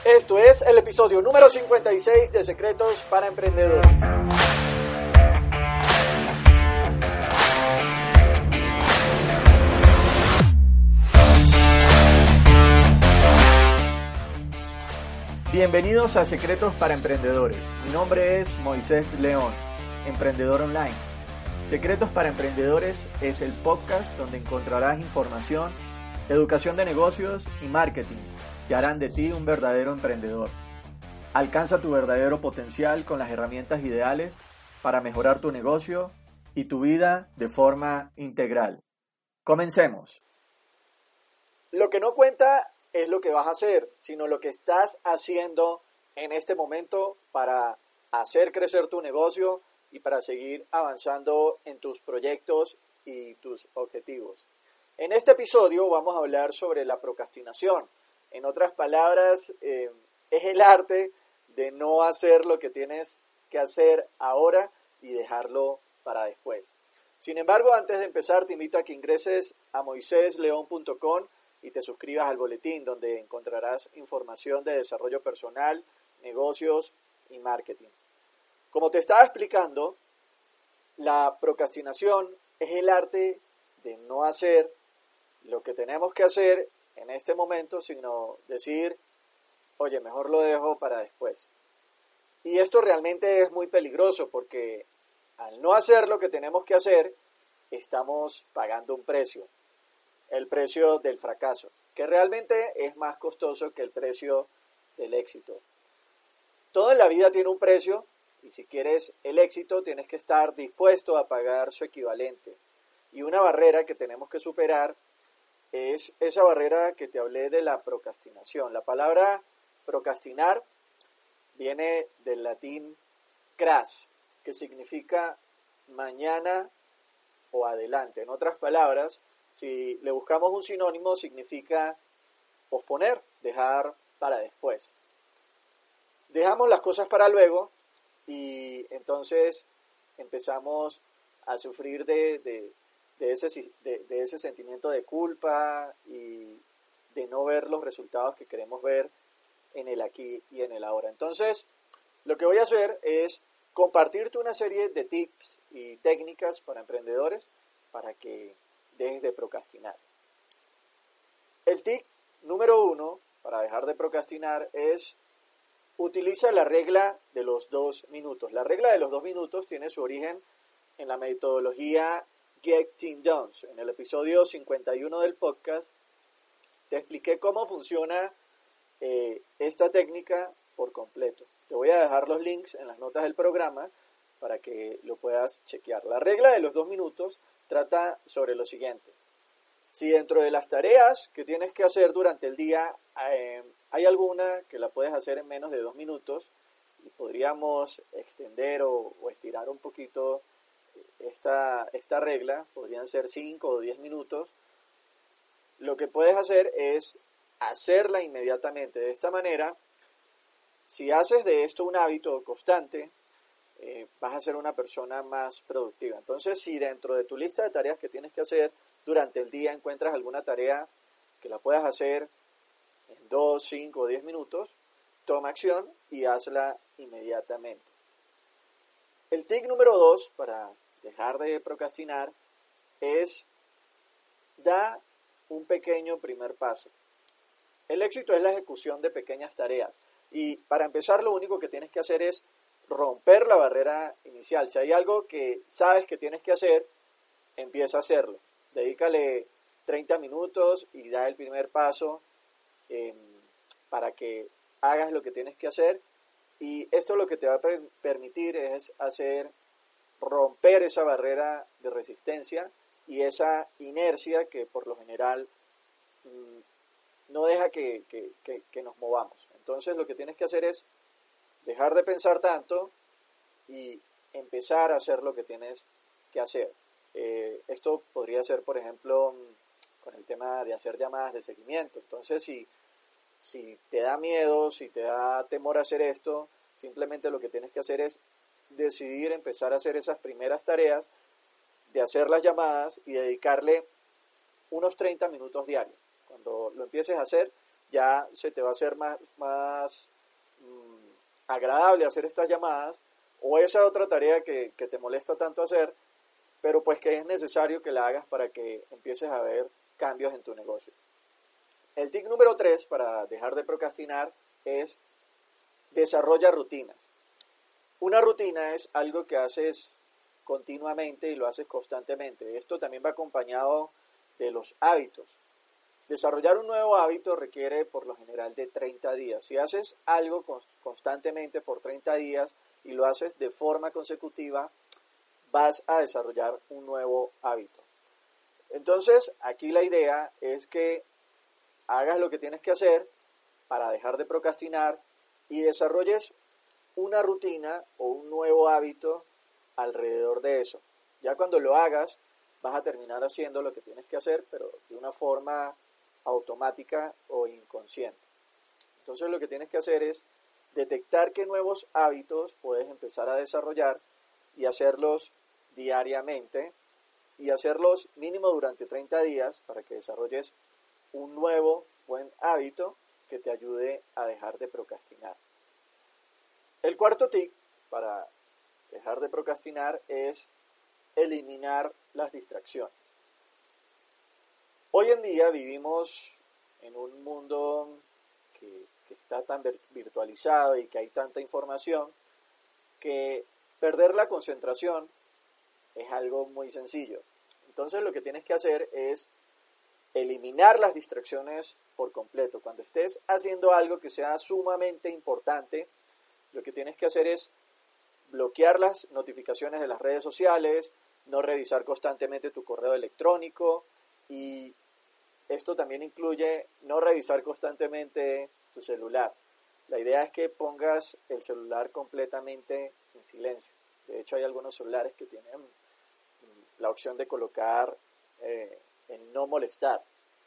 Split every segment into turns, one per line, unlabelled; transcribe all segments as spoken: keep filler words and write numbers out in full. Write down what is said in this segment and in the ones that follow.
Esto es el episodio número cincuenta y seis de Secretos para Emprendedores. Bienvenidos a Secretos para Emprendedores. Mi nombre es Moisés León, emprendedor online. Secretos para Emprendedores es el podcast donde encontrarás información, educación de negocios y marketing que harán de ti un verdadero emprendedor. Alcanza tu verdadero potencial con las herramientas ideales para mejorar tu negocio y tu vida de forma integral. Comencemos. Lo que no cuenta es lo que vas a hacer, sino lo que estás haciendo en este momento para hacer crecer tu negocio y para seguir avanzando en tus proyectos y tus objetivos. En este episodio vamos a hablar sobre la procrastinación. En otras palabras, eh, es el arte de no hacer lo que tienes que hacer ahora y dejarlo para después. Sin embargo, antes de empezar, te invito a que ingreses a moisés león punto com y te suscribas al boletín, donde encontrarás información de desarrollo personal, negocios y marketing. Como te estaba explicando, la procrastinación es el arte de no hacer lo que tenemos que hacer en este momento, sino decir, oye, mejor lo dejo para después. Y esto realmente es muy peligroso porque al no hacer lo que tenemos que hacer, estamos pagando un precio, el precio del fracaso, que realmente es más costoso que el precio del éxito. Todo en la vida tiene un precio y si quieres el éxito tienes que estar dispuesto a pagar su equivalente. Y una barrera que tenemos que superar es esa barrera que te hablé de la procrastinación. La palabra procrastinar viene del latín cras, que significa mañana o adelante. En otras palabras, si le buscamos un sinónimo, significa posponer, dejar para después. Dejamos las cosas para luego y entonces empezamos a sufrir de... de De ese, de, de ese sentimiento de culpa y de no ver los resultados que queremos ver en el aquí y en el ahora. Entonces, lo que voy a hacer es compartirte una serie de tips y técnicas para emprendedores para que dejes de procrastinar. El tip número uno para dejar de procrastinar es utiliza la regla de los dos minutos. La regla de los dos minutos tiene su origen en la metodología Get Things Done. En el episodio cincuenta y uno del podcast te expliqué cómo funciona eh, esta técnica por completo. Te voy a dejar los links en las notas del programa para que lo puedas chequear. La regla de los dos minutos trata sobre lo siguiente. Si dentro de las tareas que tienes que hacer durante el día eh, hay alguna que la puedes hacer en menos de dos minutos y podríamos extender o, o estirar un poquito Esta, esta regla, podrían ser cinco o diez minutos, lo que puedes hacer es hacerla inmediatamente. De esta manera, si haces de esto un hábito constante, eh, vas a ser una persona más productiva. Entonces, si dentro de tu lista de tareas que tienes que hacer durante el día encuentras alguna tarea que la puedas hacer en dos, cinco o diez minutos, toma acción y hazla inmediatamente. El tip número dos para dejar de procrastinar es da un pequeño primer paso. El éxito es la ejecución de pequeñas tareas y para empezar lo único que tienes que hacer es romper la barrera inicial. Si hay algo que sabes que tienes que hacer, empieza a hacerlo. Dedícale treinta minutos y da el primer paso eh, para que hagas lo que tienes que hacer y esto lo que te va a per- permitir es hacer romper esa barrera de resistencia y esa inercia que por lo general mmm, no deja que, que, que, que nos movamos. Entonces lo que tienes que hacer es dejar de pensar tanto y empezar a hacer lo que tienes que hacer. Eh, esto podría ser, por ejemplo, con el tema de hacer llamadas de seguimiento. Entonces si, si te da miedo, si te da temor a hacer esto, simplemente lo que tienes que hacer es decidir empezar a hacer esas primeras tareas de hacer las llamadas y dedicarle unos treinta minutos diarios. Cuando lo empieces a hacer, ya se te va a hacer más, más mmm, agradable hacer estas llamadas, o esa otra tarea que, que te molesta tanto hacer, pero pues que es necesario que la hagas para que empieces a ver cambios en tu negocio. El tip número tres para dejar de procrastinar es desarrolla rutinas. Una rutina es algo que haces continuamente y lo haces constantemente. Esto también va acompañado de los hábitos. Desarrollar un nuevo hábito requiere por lo general de treinta días. Si haces algo constantemente por treinta días y lo haces de forma consecutiva, vas a desarrollar un nuevo hábito. Entonces, aquí la idea es que hagas lo que tienes que hacer para dejar de procrastinar y desarrolles una rutina o un nuevo hábito alrededor de eso. Ya cuando lo hagas, vas a terminar haciendo lo que tienes que hacer, pero de una forma automática o inconsciente. Entonces lo que tienes que hacer es detectar qué nuevos hábitos puedes empezar a desarrollar y hacerlos diariamente y hacerlos mínimo durante treinta días para que desarrolles un nuevo buen hábito que te ayude a dejar de procrastinar. El cuarto tip para dejar de procrastinar es eliminar las distracciones. Hoy en día vivimos en un mundo que, que está tan virtualizado y que hay tanta información que perder la concentración es algo muy sencillo. Entonces lo que tienes que hacer es eliminar las distracciones por completo. Cuando estés haciendo algo que sea sumamente importante, lo que tienes que hacer es bloquear las notificaciones de las redes sociales, no revisar constantemente tu correo electrónico y esto también incluye no revisar constantemente tu celular. La idea es que pongas el celular completamente en silencio. De hecho, hay algunos celulares que tienen la opción de colocar eh, en no molestar.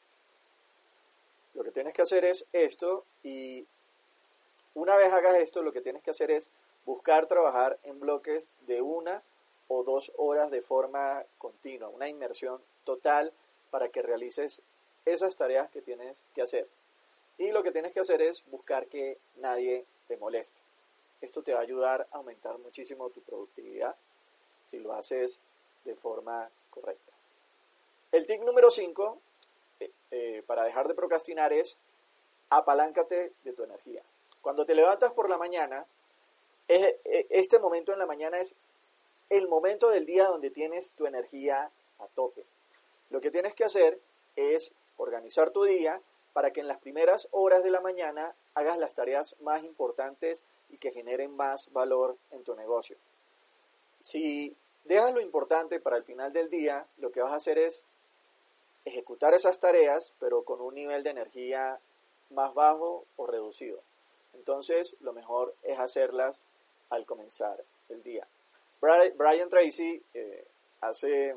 Lo que tienes que hacer es esto y una vez hagas esto, lo que tienes que hacer es buscar trabajar en bloques de una o dos horas de forma continua, una inmersión total para que realices esas tareas que tienes que hacer. Y lo que tienes que hacer es buscar que nadie te moleste. Esto te va a ayudar a aumentar muchísimo tu productividad si lo haces de forma correcta. El tip número cinco eh, eh, para dejar de procrastinar es apaláncate de tu energía. Cuando te levantas por la mañana, es, este momento en la mañana es el momento del día donde tienes tu energía a tope. Lo que tienes que hacer es organizar tu día para que en las primeras horas de la mañana hagas las tareas más importantes y que generen más valor en tu negocio. Si dejas lo importante para el final del día, lo que vas a hacer es ejecutar esas tareas, pero con un nivel de energía más bajo o reducido. Entonces, lo mejor es hacerlas al comenzar el día. Brian Tracy eh, hace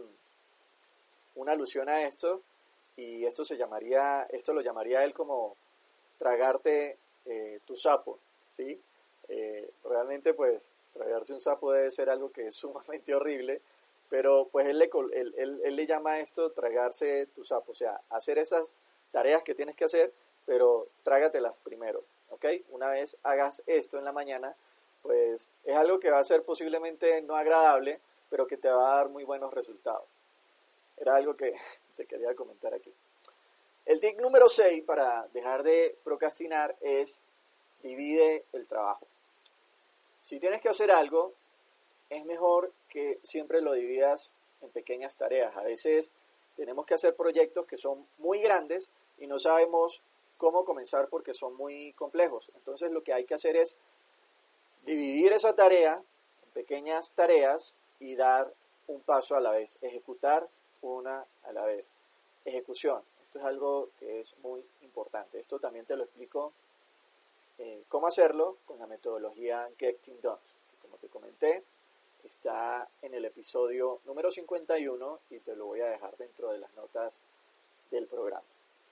una alusión a esto y esto se llamaría, esto lo llamaría él como tragarte eh, tu sapo, ¿sí? Eh, realmente, pues, tragarse un sapo debe ser algo que es sumamente horrible, pero pues él le, él, él, él le llama a esto tragarse tu sapo, o sea, hacer esas tareas que tienes que hacer, pero trágatelas primero, ¿ok? Una vez hagas esto en la mañana, pues es algo que va a ser posiblemente no agradable, pero que te va a dar muy buenos resultados. Era algo que te quería comentar aquí. El tip número seis para dejar de procrastinar es divide el trabajo. Si tienes que hacer algo, es mejor que siempre lo dividas en pequeñas tareas. A veces tenemos que hacer proyectos que son muy grandes y no sabemos cómo comenzar porque son muy complejos. Entonces lo que hay que hacer es dividir esa tarea en pequeñas tareas y dar un paso a la vez, ejecutar una a la vez. Ejecución, esto es algo que es muy importante. Esto también te lo explico eh, cómo hacerlo con la metodología Getting Done. Como te comenté, está en el episodio número cincuenta y uno y te lo voy a dejar dentro de las notas del programa.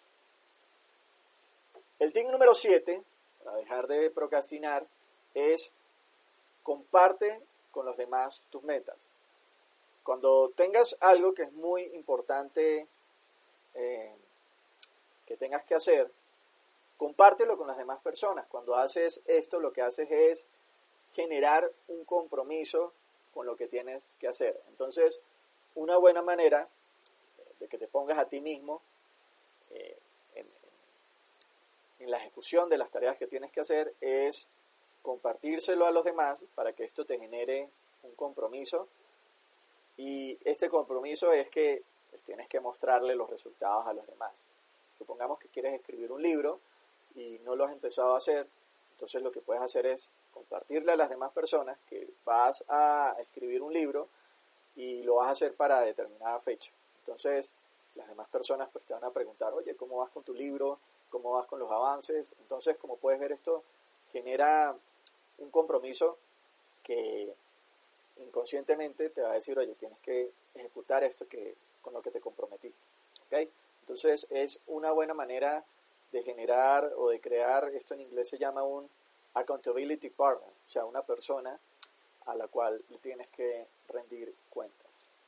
El tip número siete para dejar de procrastinar es comparte con los demás tus metas. Cuando tengas algo que es muy importante eh, que tengas que hacer, compártelo con las demás personas. Cuando haces esto, lo que haces es generar un compromiso con lo que tienes que hacer. Entonces, una buena manera de que te pongas a ti mismo eh, en, en la ejecución de las tareas que tienes que hacer es compartírselo a los demás para que esto te genere un compromiso. Y este compromiso es que pues, tienes que mostrarle los resultados a los demás. Supongamos que quieres escribir un libro y no lo has empezado a hacer, entonces lo que puedes hacer es compartirle a las demás personas que vas a escribir un libro y lo vas a hacer para determinada fecha. Entonces las demás personas pues te van a preguntar, oye, ¿cómo vas con tu libro? ¿Cómo vas con los avances? Entonces, como puedes ver, esto genera un compromiso que inconscientemente te va a decir, oye, tienes que ejecutar esto que, con lo que te comprometiste. ¿Okay? Entonces es una buena manera de generar o de crear, esto en inglés se llama un accountability partner, o sea, una persona a la cual le tienes que rendir cuentas.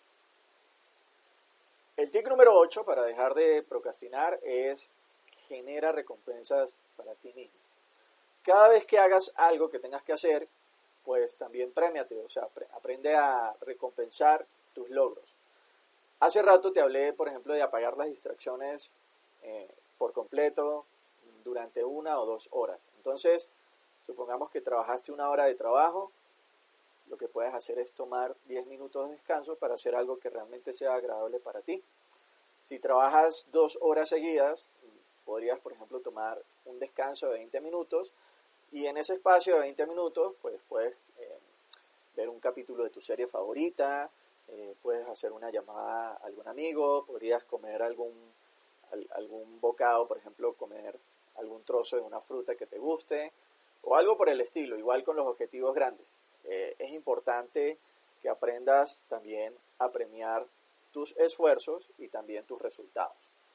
El tip número ocho para dejar de procrastinar es genera recompensas para ti mismo. Cada vez que hagas algo que tengas que hacer, pues también prémiate, o sea, aprende a recompensar tus logros. Hace rato te hablé, por ejemplo, de apagar las distracciones eh, por completo durante una o dos horas. Entonces, supongamos que trabajaste una hora de trabajo, lo que puedes hacer es tomar diez minutos de descanso para hacer algo que realmente sea agradable para ti. Si trabajas dos horas seguidas, podrías, por ejemplo, tomar un descanso de veinte minutos y en ese espacio de veinte minutos, pues puedes eh, ver un capítulo de tu serie favorita, eh, puedes hacer una llamada a algún amigo, podrías comer algún, al, algún bocado, por ejemplo, comer algún trozo de una fruta que te guste o algo por el estilo, igual con los objetivos grandes. Eh, es importante que aprendas también a premiar tus esfuerzos y también tus resultados.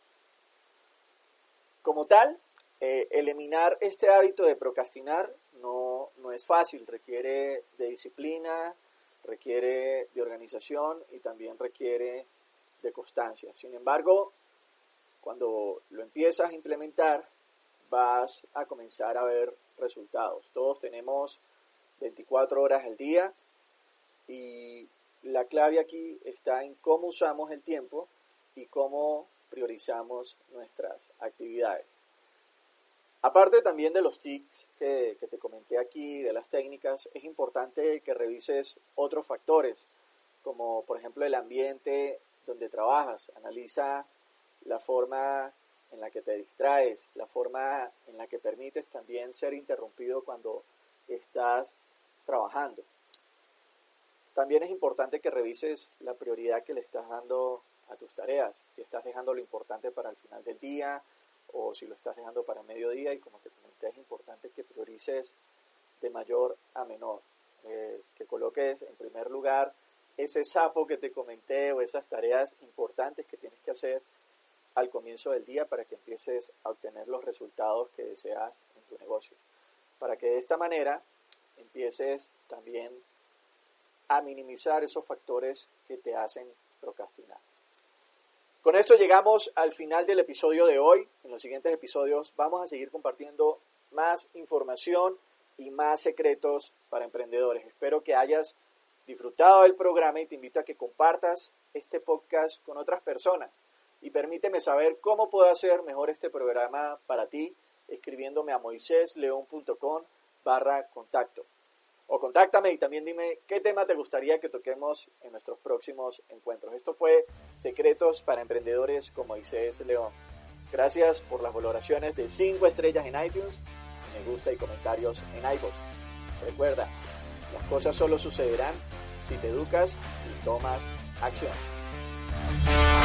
Como tal, eh, eliminar este hábito de procrastinar no, no es fácil, requiere de disciplina, requiere de organización y también requiere de constancia. Sin embargo, cuando lo empiezas a implementar, vas a comenzar a ver resultados. Todos tenemos veinticuatro horas al día y la clave aquí está en cómo usamos el tiempo y cómo priorizamos nuestras actividades. Aparte también de los tips que, que te comenté aquí, de las técnicas, es importante que revises otros factores, como por ejemplo el ambiente donde trabajas. Analiza la forma en la que te distraes, la forma en la que permites también ser interrumpido cuando estás trabajando. También es importante que revises la prioridad que le estás dando a tus tareas, si estás dejando lo importante para el final del día o si lo estás dejando para mediodía, y como te comenté, es importante que priorices de mayor a menor, eh, que coloques en primer lugar ese sapo que te comenté o esas tareas importantes que tienes que hacer al comienzo del día para que empieces a obtener los resultados que deseas en tu negocio, para que de esta manera empieces también a minimizar esos factores que te hacen procrastinar. Con esto llegamos al final del episodio de hoy. En los siguientes episodios vamos a seguir compartiendo más información y más secretos para emprendedores. Espero que hayas disfrutado del programa y te invito a que compartas este podcast con otras personas. Y permíteme saber cómo puedo hacer mejor este programa para ti escribiéndome a moisesleon.com barra contacto. O contáctame y también dime qué tema te gustaría que toquemos en nuestros próximos encuentros. Esto fue Secretos para Emprendedores con Moisés León. Gracias por las valoraciones de cinco estrellas en iTunes, me gusta y comentarios en iVoox. Recuerda, las cosas solo sucederán si te educas y tomas acción.